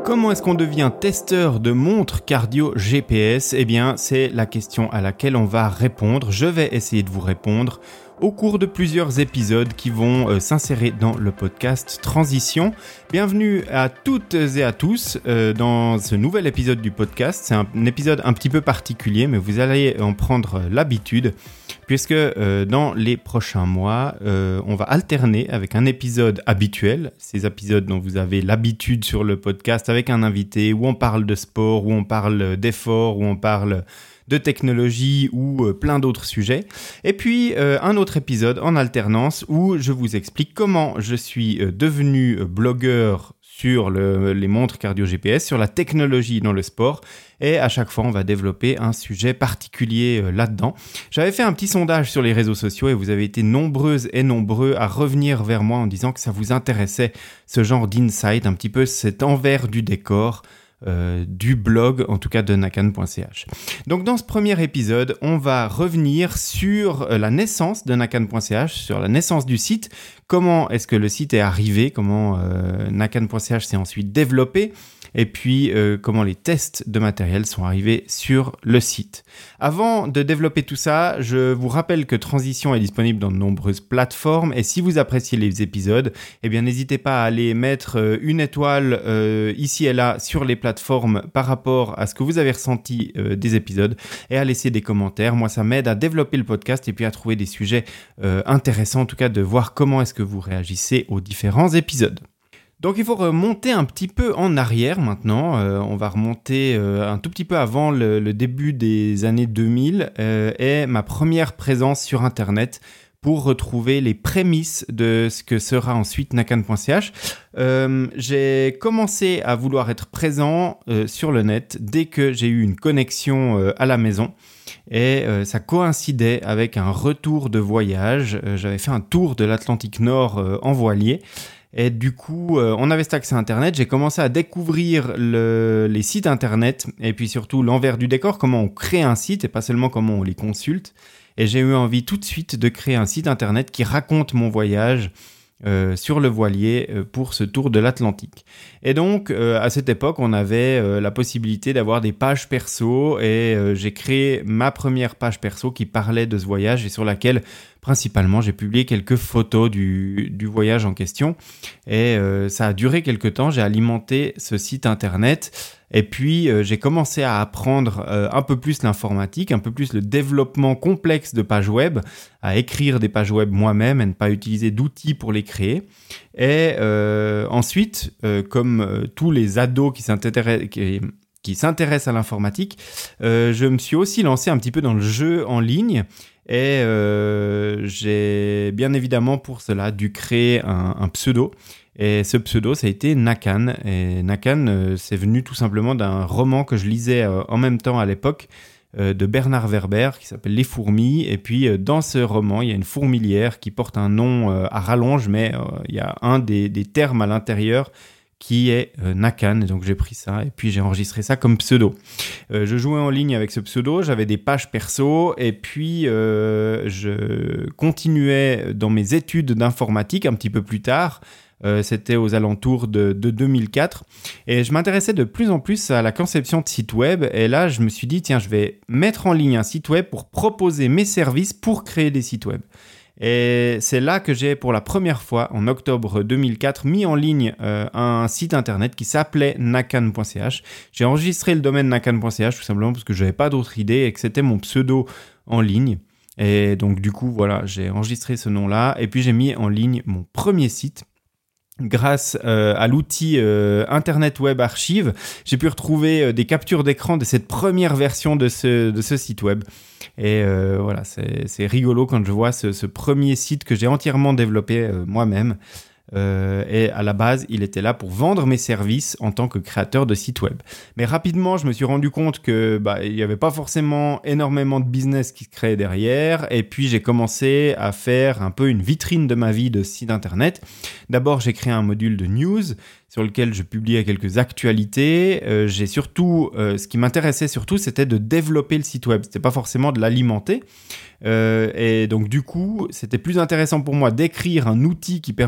Comment est-ce qu'on devient testeur de montres cardio GPS ? Eh bien, c'est la question à laquelle on va répondre. Je vais essayer de vous répondre au cours de plusieurs épisodes qui vont s'insérer dans le podcast Transition. Bienvenue à toutes et à tous dans ce nouvel épisode du podcast. C'est un épisode un petit peu particulier, mais vous allez en prendre l'habitude, puisque dans les prochains mois, on va alterner avec un épisode habituel, ces épisodes dont vous avez l'habitude sur le podcast avec un invité, où on parle de sport, où on parle d'effort, où on parle de technologie ou plein d'autres sujets. Et puis un autre épisode en alternance où je vous explique comment je suis devenu blogueur sur les montres cardio GPS, sur la technologie dans le sport. Et à chaque fois, on va développer un sujet particulier là-dedans. J'avais fait un petit sondage sur les réseaux sociaux et vous avez été nombreuses et nombreux à revenir vers moi en disant que ça vous intéressait, ce genre d'insight, un petit peu cet envers du décor du blog, en tout cas de nakan.ch. Donc dans ce premier épisode, on va revenir sur la naissance de nakan.ch, sur la naissance du site, comment est-ce que le site est arrivé, comment nakan.ch s'est ensuite développé, et puis comment les tests de matériel sont arrivés sur le site. Avant de développer tout ça, je vous rappelle que Transition est disponible dans de nombreuses plateformes, et si vous appréciez les épisodes, eh bien n'hésitez pas à aller mettre une étoile ici et là sur les plateformes par rapport à ce que vous avez ressenti des épisodes, et à laisser des commentaires. Moi, ça m'aide à développer le podcast et puis à trouver des sujets intéressants, en tout cas de voir comment est-ce que vous réagissez aux différents épisodes. Donc il faut remonter un petit peu en arrière maintenant, on va remonter un tout petit peu avant le début des années 2000 et ma première présence sur internet pour retrouver les prémices de ce que sera ensuite nakan.ch. J'ai commencé à vouloir être présent sur le net dès que j'ai eu une connexion à la maison. Et ça coïncidait avec un retour de voyage. J'avais fait un tour de l'Atlantique Nord en voilier. Et du coup, on avait cet accès à Internet. J'ai commencé à découvrir les sites Internet et puis surtout l'envers du décor, comment on crée un site et pas seulement comment on les consulte. Et j'ai eu envie tout de suite de créer un site Internet qui raconte mon voyage sur le voilier pour ce tour de l'Atlantique. Et donc, à cette époque, on avait la possibilité d'avoir des pages perso et j'ai créé ma première page perso qui parlait de ce voyage et sur laquelle, principalement, j'ai publié quelques photos du voyage en question. Et ça a duré quelques temps, j'ai alimenté ce site internet. Et puis, j'ai commencé à apprendre un peu plus l'informatique, un peu plus le développement complexe de pages web, à écrire des pages web moi-même et ne pas utiliser d'outils pour les créer. Et ensuite, comme tous les ados qui s'intéressent à l'informatique, je me suis aussi lancé un petit peu dans le jeu en ligne. Et j'ai bien évidemment pour cela dû créer un pseudo. Et ce pseudo, ça a été Nakan. Et Nakan, c'est venu tout simplement d'un roman que je lisais en même temps à l'époque de Bernard Werber qui s'appelle Les Fourmis. Et puis dans ce roman, il y a une fourmilière qui porte un nom à rallonge, mais il y a un des termes à l'intérieur qui est Nakan, et donc j'ai pris ça et puis j'ai enregistré ça comme pseudo. Je jouais en ligne avec ce pseudo, j'avais des pages perso et puis je continuais dans mes études d'informatique un petit peu plus tard. C'était aux alentours de 2004 et je m'intéressais de plus en plus à la conception de sites web et là je me suis dit tiens je vais mettre en ligne un site web pour proposer mes services pour créer des sites web. Et c'est là que j'ai pour la première fois, en octobre 2004, mis en ligne un site internet qui s'appelait nakan.ch. J'ai enregistré le domaine nakan.ch tout simplement parce que je n'avais pas d'autre idée et que c'était mon pseudo en ligne. Et donc du coup, voilà, j'ai enregistré ce nom-là et puis j'ai mis en ligne mon premier site. Grâce à l'outil Internet Web Archive, j'ai pu retrouver des captures d'écran de cette première version de ce site web. Et voilà, c'est rigolo quand je vois ce premier site que j'ai entièrement développé moi-même. Et à la base, il était là pour vendre mes services en tant que créateur de site web. Mais rapidement, je me suis rendu compte que il n'y avait pas forcément énormément de business qui se créait derrière. Et puis, j'ai commencé à faire un peu une vitrine de ma vie de site internet. D'abord, j'ai créé un module de news sur lequel je publiais quelques actualités. J'ai surtout, ce qui m'intéressait surtout, c'était de développer le site web. C'était pas forcément de l'alimenter. Et donc du coup, c'était plus intéressant pour moi d'écrire un outil qui permet de publier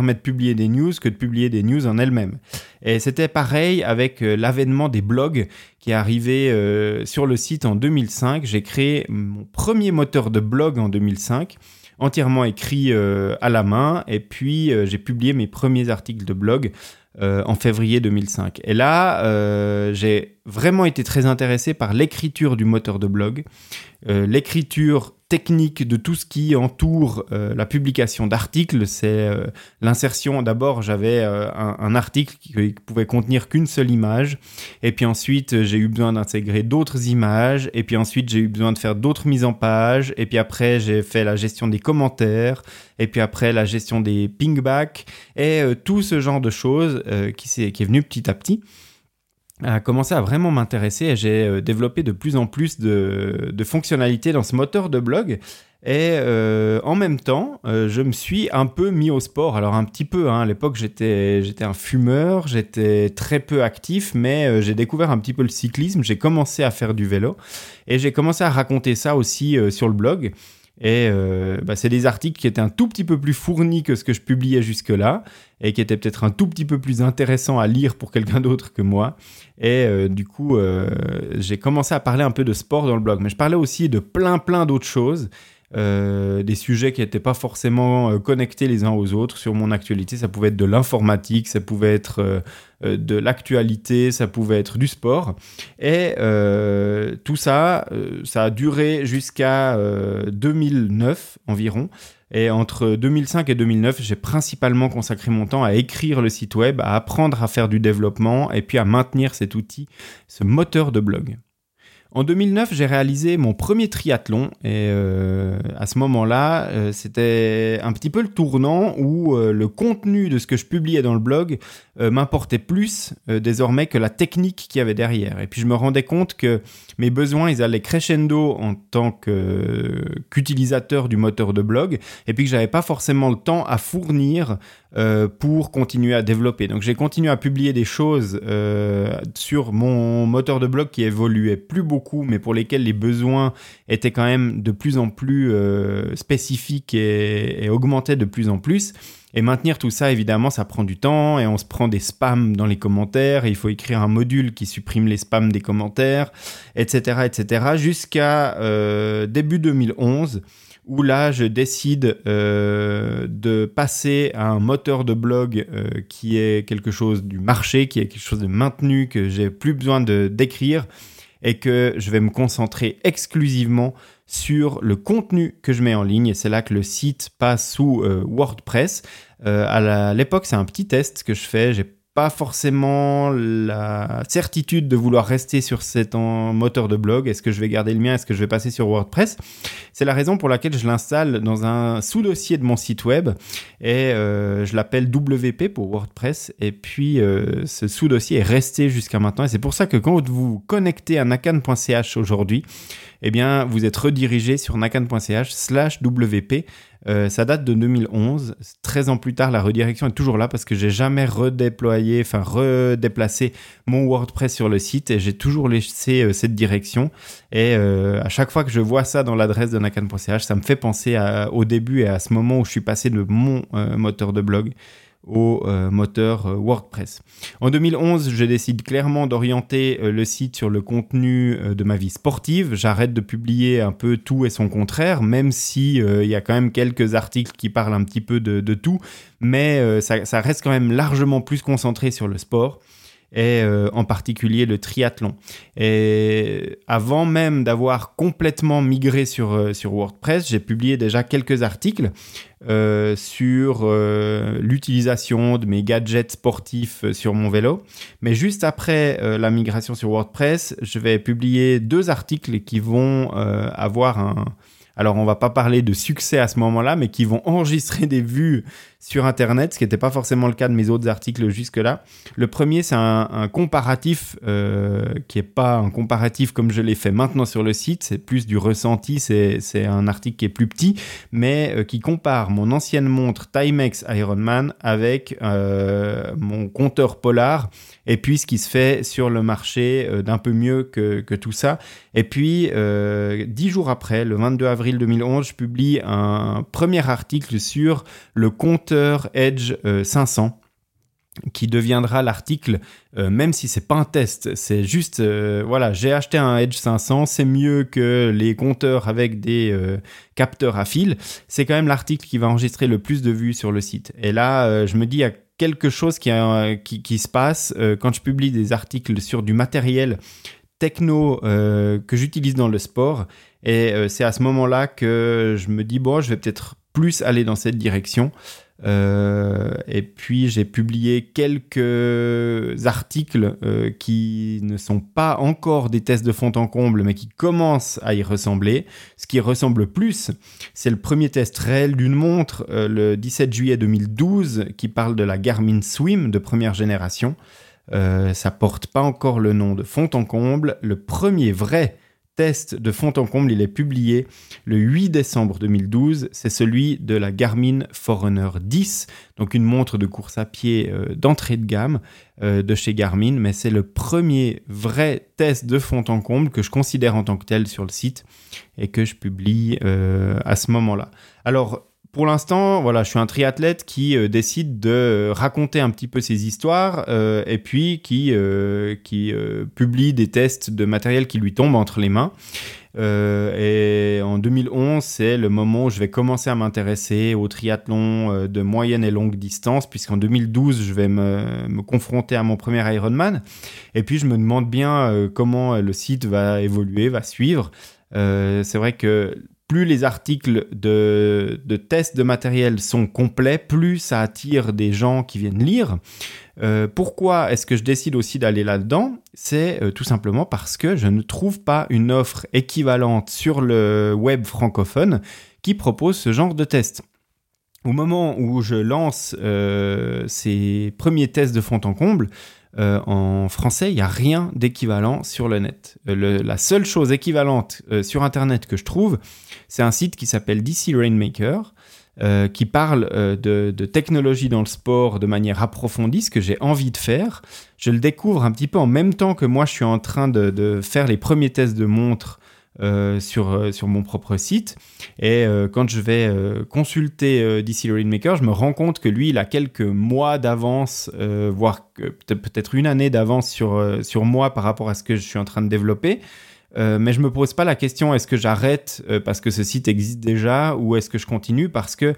publier des news que de publier des news en elles-mêmes. Et c'était pareil avec l'avènement des blogs qui est arrivé sur le site en 2005. J'ai créé mon premier moteur de blog en 2005, entièrement écrit à la main, et puis j'ai publié mes premiers articles de blog en février 2005. Et là, j'ai vraiment été très intéressé par l'écriture du moteur de blog, l'écriture technique de tout ce qui entoure la publication d'articles. C'est l'insertion. D'abord, j'avais un article qui pouvait contenir qu'une seule image, et puis ensuite j'ai eu besoin d'intégrer d'autres images, et puis ensuite j'ai eu besoin de faire d'autres mises en page, et puis après j'ai fait la gestion des commentaires, et puis après la gestion des pingbacks, et tout ce genre de choses qui est venu petit à petit a commencé à vraiment m'intéresser, et j'ai développé de plus en plus de fonctionnalités dans ce moteur de blog. Et en même temps, je me suis un peu mis au sport. Alors un petit peu, à l'époque j'étais un fumeur, j'étais très peu actif, mais j'ai découvert un petit peu le cyclisme, j'ai commencé à faire du vélo, et j'ai commencé à raconter ça aussi sur le blog. Et c'est des articles qui étaient un tout petit peu plus fournis que ce que je publiais jusque-là, et qui étaient peut-être un tout petit peu plus intéressants à lire pour quelqu'un d'autre que moi. Et du coup, j'ai commencé à parler un peu de sport dans le blog. Mais je parlais aussi de plein d'autres choses, des sujets qui n'étaient pas forcément connectés les uns aux autres sur mon actualité. Ça pouvait être de l'informatique, ça pouvait être de l'actualité, ça pouvait être du sport. Et tout ça, ça a duré jusqu'à 2009 environ. Et entre 2005 et 2009, j'ai principalement consacré mon temps à écrire le site web, à apprendre à faire du développement, et puis à maintenir cet outil, ce moteur de blog. En 2009, j'ai réalisé mon premier triathlon, et à ce moment-là, c'était un petit peu le tournant où le contenu de ce que je publiais dans le blog m'importait plus désormais que la technique qu'il y avait derrière. Et puis je me rendais compte que mes besoins, ils allaient crescendo en tant qu'utilisateur du moteur de blog, et puis que j'avais pas forcément le temps à fournir pour continuer à développer. Donc j'ai continué à publier des choses sur mon moteur de blog qui évoluait plus beaucoup, mais pour lesquels les besoins étaient quand même de plus en plus spécifiques et augmentaient de plus en plus. Et maintenir tout ça, évidemment, ça prend du temps, et on se prend des spams dans les commentaires, et il faut écrire un module qui supprime les spams des commentaires, etc., jusqu'à début 2011, où là, je décide de passer à un moteur de blog qui est quelque chose du marché, qui est quelque chose de maintenu, que j'ai plus besoin d'écrire, et que je vais me concentrer exclusivement sur le contenu que je mets en ligne. Et c'est là que le site passe sous WordPress. À l'époque, c'est un petit test que je fais. J'ai pas forcément la certitude de vouloir rester sur cet moteur de blog. Est-ce que je vais garder le mien? Est-ce que je vais passer sur WordPress? C'est la raison pour laquelle je l'installe dans un sous-dossier de mon site web, et je l'appelle WP pour WordPress, et puis ce sous-dossier est resté jusqu'à maintenant, et c'est pour ça que quand vous vous connectez à nakan.ch aujourd'hui, eh bien, vous êtes redirigé sur nakan.ch/WP. Ça date de 2011. 13 ans plus tard, la redirection est toujours là parce que j'ai jamais redéplacé mon WordPress sur le site, et j'ai toujours laissé cette direction. Et à chaque fois que je vois ça dans l'adresse de nakan.ch, ça me fait penser au début et à ce moment où je suis passé de mon moteur de blog au moteur WordPress. En 2011, je décide clairement d'orienter le site sur le contenu de ma vie sportive. J'arrête de publier un peu tout et son contraire, même si il y a quand même quelques articles qui parlent un petit peu de tout, mais ça reste quand même largement plus concentré sur le sport, et en particulier le triathlon. Et avant même d'avoir complètement migré sur WordPress, j'ai publié déjà quelques articles sur l'utilisation de mes gadgets sportifs sur mon vélo. Mais juste après la migration sur WordPress, je vais publier 2 articles qui vont avoir alors on va pas parler de succès à ce moment-là, mais qui vont enregistrer des vues sur Internet, ce qui n'était pas forcément le cas de mes autres articles jusque-là. Le premier, c'est un comparatif qui n'est pas un comparatif comme je l'ai fait maintenant sur le site, c'est plus du ressenti, c'est un article qui est plus petit, mais qui compare mon ancienne montre Timex Ironman avec mon compteur Polar, et puis ce qui se fait sur le marché d'un peu mieux que tout ça. Et puis, 10 jours après, le 22 avril 2011, je publie un premier article sur le contenu compteur Edge 500 qui deviendra l'article, même si c'est pas un test, c'est juste, voilà, j'ai acheté un Edge 500, c'est mieux que les compteurs avec des capteurs à fil, c'est quand même l'article qui va enregistrer le plus de vues sur le site. Et là, je me dis, il y a quelque chose qui se passe quand je publie des articles sur du matériel techno que j'utilise dans le sport, et c'est à ce moment-là que je me dis, bon, je vais peut-être plus aller dans cette direction. Et puis j'ai publié quelques articles qui ne sont pas encore des tests de fond en comble, mais qui commencent à y ressembler. Ce qui ressemble plus, c'est le premier test réel d'une montre, le 17 juillet 2012, qui parle de la Garmin Swim de première génération. Ça porte pas encore le nom de fond en comble. Le premier vrai test de fond en comble, il est publié le 8 décembre 2012. C'est celui de la Garmin Forerunner 10, donc une montre de course à pied d'entrée de gamme de chez Garmin, mais c'est le premier vrai test de fond en comble que je considère en tant que tel sur le site et que je publie à ce moment-là. Alors, pour l'instant, voilà, je suis un triathlète qui décide de raconter un petit peu ses histoires et puis qui publie des tests de matériel qui lui tombent entre les mains. Et en 2011, c'est le moment où je vais commencer à m'intéresser au triathlon de moyenne et longue distance, puisqu'en 2012, je vais me confronter à mon premier Ironman. Et puis, je me demande bien comment le site va évoluer, va suivre. C'est vrai que plus les articles de tests de matériel sont complets, plus ça attire des gens qui viennent lire. Pourquoi est-ce que je décide aussi d'aller là-dedans ? C'est tout simplement parce que je ne trouve pas une offre équivalente sur le web francophone qui propose ce genre de tests. Au moment où je lance ces premiers tests de fond en comble, en français, il n'y a rien d'équivalent sur le net. La seule chose équivalente sur Internet que je trouve, c'est un site qui s'appelle DC Rainmaker, qui parle de technologie dans le sport de manière approfondie, ce que j'ai envie de faire. Je le découvre un petit peu en même temps que moi, je suis en train de faire les premiers tests de montres sur mon propre site. Et quand je vais consulter DC Rainmaker, je me rends compte que lui, il a quelques mois d'avance, voire peut-être une année d'avance sur moi par rapport à ce que je suis en train de développer. Mais je me pose pas la question, est-ce que j'arrête parce que ce site existe déjà, ou est-ce que je continue parce que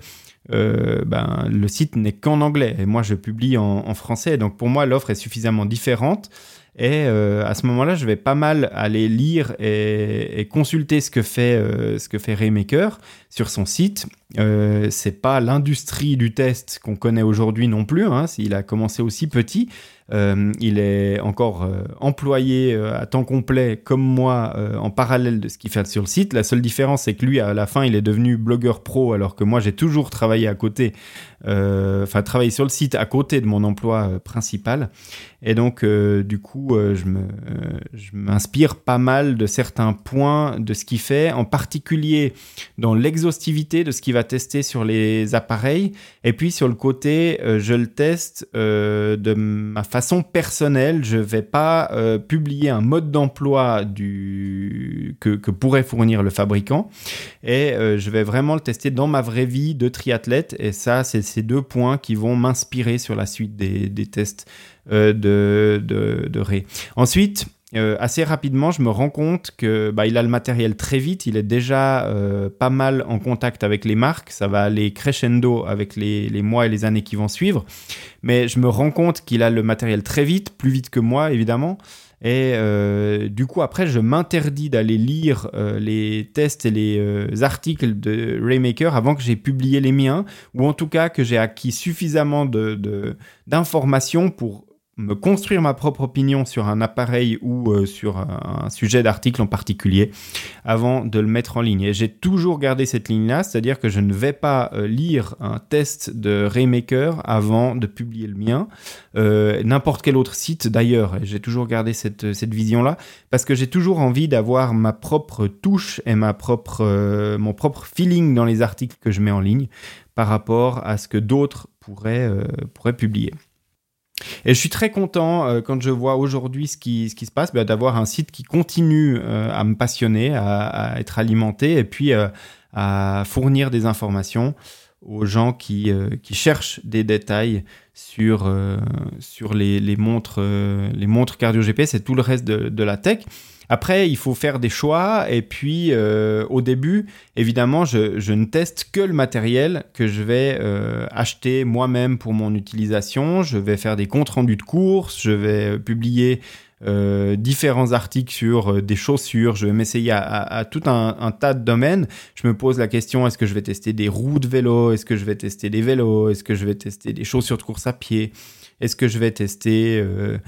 le site n'est qu'en anglais et moi je publie en français, donc pour moi l'offre est suffisamment différente. Et à ce moment-là, je vais pas mal aller lire et consulter ce que fait Rainmaker sur son site. C'est pas l'industrie du test qu'on connaît aujourd'hui non plus, hein, il a commencé aussi petit. Il est encore employé à temps complet comme moi en parallèle de ce qu'il fait sur le site. La seule différence, c'est que lui, à la fin, il est devenu blogueur pro, alors que moi, j'ai toujours travaillé à côté, travaillé sur le site à côté de mon emploi principal. Et donc, du coup, je m'inspire pas mal de certains points de ce qu'il fait, en particulier dans l'exhaustivité de ce qu'il va tester sur les appareils. Et puis, sur le côté, je le teste de ma façon personnelle. Je vais pas publier un mode d'emploi que pourrait fournir le fabricant. Et je vais vraiment le tester dans ma vraie vie de triathlète. Et ça, c'est ces deux points qui vont m'inspirer sur la suite des tests de Ray. Ensuite, assez rapidement, je me rends compte que il a le matériel très vite. Il est déjà pas mal en contact avec les marques. Ça va aller crescendo avec les mois et les années qui vont suivre. Mais je me rends compte qu'il a le matériel très vite, plus vite que moi, évidemment. Et du coup, après, je m'interdis d'aller lire les tests et les articles de Rainmaker avant que j'ai publié les miens, ou en tout cas que j'ai acquis suffisamment d'informations pour me construire ma propre opinion sur un appareil ou sur un sujet d'article en particulier avant de le mettre en ligne. Et j'ai toujours gardé cette ligne-là, c'est-à-dire que je ne vais pas lire un test de Rainmaker avant de publier le mien, n'importe quel autre site d'ailleurs. Et j'ai toujours gardé cette vision-là parce que j'ai toujours envie d'avoir ma propre touche et mon propre feeling dans les articles que je mets en ligne par rapport à ce que d'autres pourraient publier. Et je suis très content quand je vois aujourd'hui ce qui se passe, d'avoir un site qui continue à me passionner, à être alimenté et puis à fournir des informations. aux gens qui cherchent des détails sur les montres cardio GPS et tout le reste de la tech. Après, il faut faire des choix et puis au début, évidemment, je ne teste que le matériel que je vais acheter moi-même pour mon utilisation. Je vais faire des comptes rendus de courses, je vais publier différents articles sur des chaussures, je vais m'essayer à tout un tas de domaines. Je me pose la question, est-ce que je vais tester des roues de vélo, est-ce que je vais tester des vélos, est-ce que je vais tester des chaussures de course à pied, est-ce que je vais tester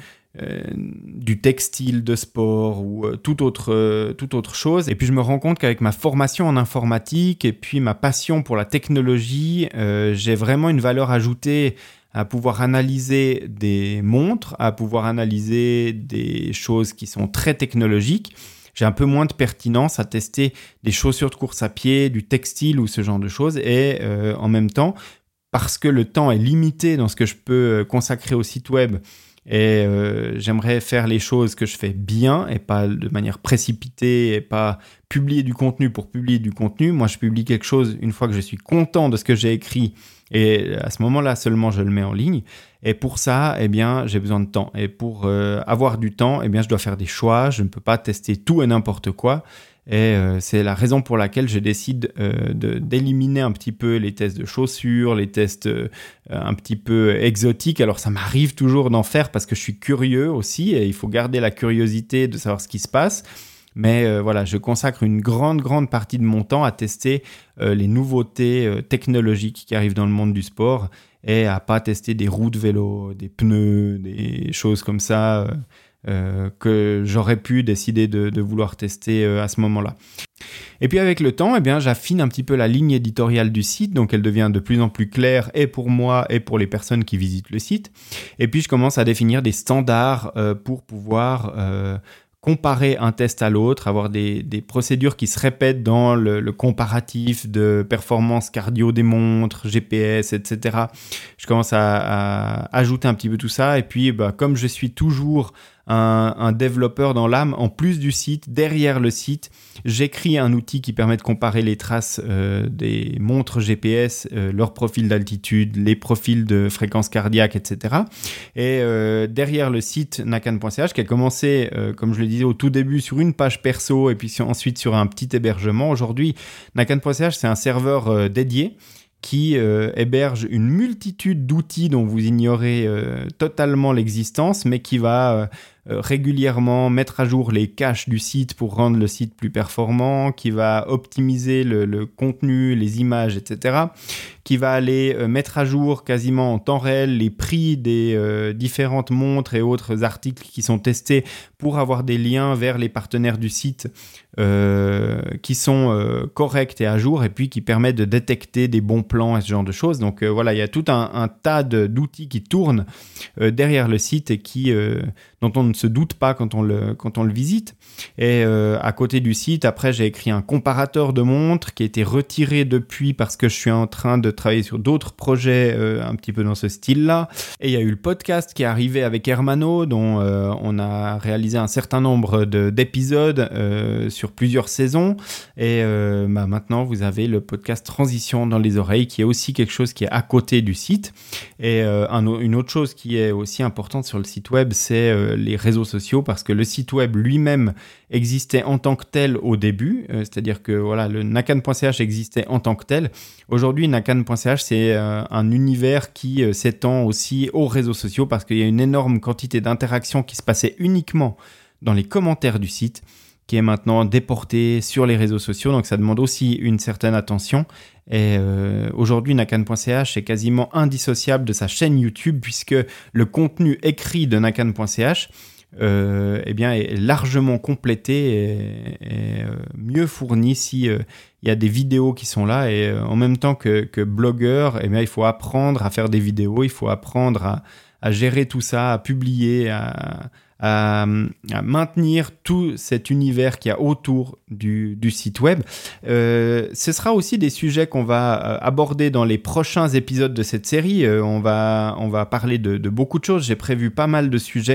du textile de sport ou toute autre chose. Et puis je me rends compte qu'avec ma formation en informatique et puis ma passion pour la technologie, j'ai vraiment une valeur ajoutée à pouvoir analyser des montres, à pouvoir analyser des choses qui sont très technologiques. J'ai un peu moins de pertinence à tester des chaussures de course à pied, du textile ou ce genre de choses. Et en même temps, parce que le temps est limité dans ce que je peux consacrer au site web, et j'aimerais faire les choses que je fais bien et pas de manière précipitée et pas publier du contenu pour publier du contenu. Moi, je publie quelque chose une fois que je suis content de ce que j'ai écrit et à ce moment-là seulement je le mets en ligne. Et pour ça, eh bien, j'ai besoin de temps. Et pour avoir du temps, eh bien, je dois faire des choix. Je ne peux pas tester tout et n'importe quoi. Et c'est la raison pour laquelle je décide d'éliminer un petit peu les tests de chaussures, les tests un petit peu exotiques. Alors ça m'arrive toujours d'en faire parce que je suis curieux aussi et il faut garder la curiosité de savoir ce qui se passe. Mais voilà, je consacre une grande partie de mon temps à tester les nouveautés technologiques qui arrivent dans le monde du sport et à pas tester des roues de vélo, des pneus, des choses comme ça que j'aurais pu décider de vouloir tester à ce moment-là. Et puis avec le temps, eh bien, j'affine un petit peu la ligne éditoriale du site, donc elle devient de plus en plus claire et pour moi et pour les personnes qui visitent le site. Et puis je commence à définir des standards pour pouvoir comparer un test à l'autre, avoir des procédures qui se répètent dans le comparatif de performance cardio des montres, GPS, etc. Je commence à ajouter un petit peu tout ça. Et puis, comme je suis toujours un développeur dans l'âme, en plus du site, derrière le site, j'écris un outil qui permet de comparer les traces des montres GPS, leur profil d'altitude, les profils de fréquence cardiaque, etc. Et derrière le site nakan.ch, qui a commencé, comme je le disais au tout début, sur une page perso et puis ensuite sur un petit hébergement. Aujourd'hui, nakan.ch, c'est un serveur dédié qui héberge une multitude d'outils dont vous ignorez totalement l'existence, mais qui va régulièrement mettre à jour les caches du site pour rendre le site plus performant, qui va optimiser le contenu, les images, etc., qui va aller mettre à jour quasiment en temps réel les prix des différentes montres et autres articles qui sont testés pour avoir des liens vers les partenaires du site qui sont corrects et à jour et puis qui permettent de détecter des bons plans et ce genre de choses. Donc voilà, il y a tout un tas d'outils qui tournent derrière le site et dont on ne se doute pas quand on le visite. Et à côté du site, après, j'ai écrit un comparateur de montres qui a été retiré depuis parce que je suis en train de travailler sur d'autres projets un petit peu dans ce style-là. Et il y a eu le podcast qui est arrivé avec Hermano, dont on a réalisé un certain nombre d'épisodes sur plusieurs saisons. Et maintenant, vous avez le podcast Transition dans les oreilles, qui est aussi quelque chose qui est à côté du site. Et une autre chose qui est aussi importante sur le site web, c'est les réseaux sociaux, parce que le site web lui-même existait en tant que tel au début, c'est-à-dire que voilà, le nakan.ch existait en tant que tel. Aujourd'hui, nakan.ch, c'est un univers qui s'étend aussi aux réseaux sociaux, parce qu'il y a une énorme quantité d'interactions qui se passaient uniquement dans les commentaires du site, qui est maintenant déportée sur les réseaux sociaux, donc ça demande aussi une certaine attention. Et aujourd'hui, nakan.ch est quasiment indissociable de sa chaîne YouTube, puisque le contenu écrit de nakan.ch est largement complété et mieux fourni si il y a des vidéos qui sont là. Et en même temps que blogueur, il faut apprendre à faire des vidéos, il faut apprendre à gérer tout ça, à publier, à maintenir tout cet univers qu'il y a autour du site web. Ce sera aussi des sujets qu'on va aborder dans les prochains épisodes de cette série. On va parler de beaucoup de choses. J'ai prévu pas mal de sujets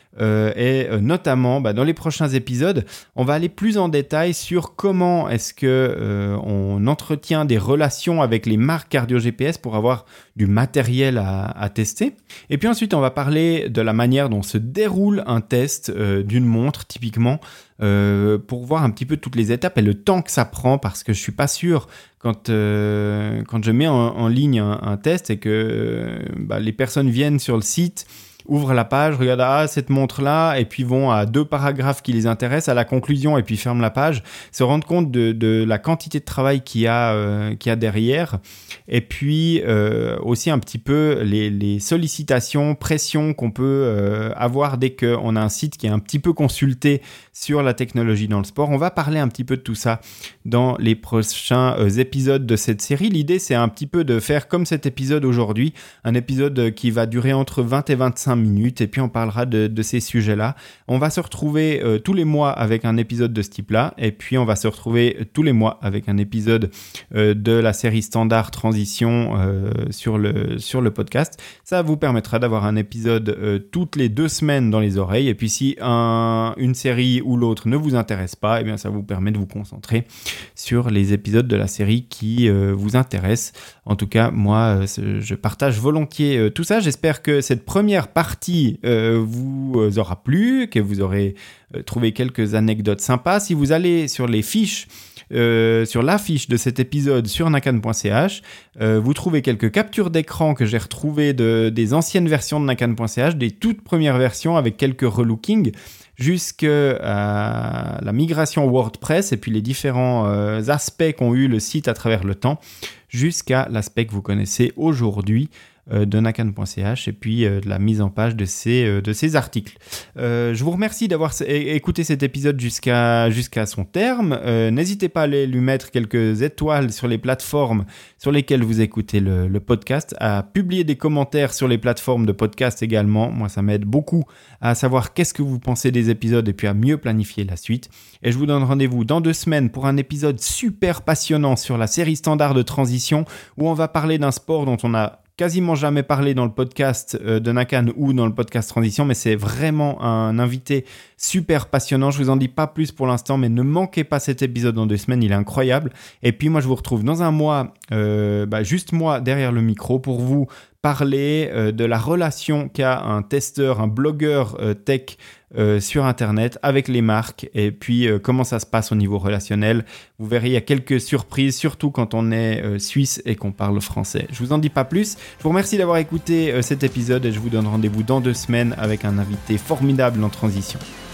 et notamment dans les prochains épisodes, on va aller plus en détail sur comment est-ce que on entretient des relations avec les marques cardio GPS pour avoir du matériel à tester. Et puis ensuite, on va parler de la manière dont se déroule un test d'une montre, typiquement, pour voir un petit peu toutes les étapes et le temps que ça prend, parce que je suis pas sûr quand je mets en ligne un test et que les personnes viennent sur le site, ouvrent la page, regardent cette montre-là, et puis vont à 2 paragraphes qui les intéressent, à la conclusion, et puis ferment la page, se rendre compte de la quantité de travail qu'il y a derrière, et puis aussi un petit peu les sollicitations, pressions qu'on peut avoir dès qu'on a un site qui est un petit peu consulté sur la technologie dans le sport. On va parler un petit peu de tout ça dans les prochains épisodes de cette série. L'idée, c'est un petit peu de faire comme cet épisode aujourd'hui, un épisode qui va durer entre 20 et 25 minutes, et puis on parlera de ces sujets-là. On va se retrouver tous les mois avec un épisode de ce type-là, et puis on va se retrouver tous les mois avec un épisode de la série Standard Transition sur le podcast. Ça vous permettra d'avoir un épisode toutes les 2 semaines dans les oreilles, et puis si une série ou l'autre ne vous intéresse pas, eh bien ça vous permet de vous concentrer sur les épisodes de la série qui vous intéressent. En tout cas, moi, je partage volontiers tout ça. J'espère que cette première partie vous aura plu, que vous aurez trouvé quelques anecdotes sympas. Si vous allez sur les fiches, sur la fiche de cet épisode sur nakan.ch, vous trouvez quelques captures d'écran que j'ai retrouvées des anciennes versions de nakan.ch, des toutes premières versions avec quelques relookings, jusqu'à la migration WordPress et puis les différents aspects qu'ont eu le site à travers le temps, jusqu'à l'aspect que vous connaissez aujourd'hui de nakan.ch et puis de la mise en page de ces articles. Je vous remercie d'avoir écouté cet épisode jusqu'à son terme. N'hésitez pas à aller lui mettre quelques étoiles sur les plateformes sur lesquelles vous écoutez le podcast, à publier des commentaires sur les plateformes de podcast également. Moi, ça m'aide beaucoup à savoir qu'est-ce que vous pensez des épisodes et puis à mieux planifier la suite. Et je vous donne rendez-vous dans 2 semaines pour un épisode super passionnant sur la série Standard de Transition, où on va parler d'un sport dont on a quasiment jamais parlé dans le podcast de Nakan ou dans le podcast Transition, mais c'est vraiment un invité super passionnant. Je vous en dis pas plus pour l'instant, mais ne manquez pas cet épisode dans 2 semaines, il est incroyable. Et puis moi, je vous retrouve dans un mois, juste moi derrière le micro pour vous parler de la relation qu'a un testeur, un blogueur tech sur Internet avec les marques, et puis comment ça se passe au niveau relationnel. Vous verrez, il y a quelques surprises, surtout quand on est suisse et qu'on parle français. Je vous en dis pas plus. Je vous remercie d'avoir écouté cet épisode et je vous donne rendez-vous dans 2 semaines avec un invité formidable en transition.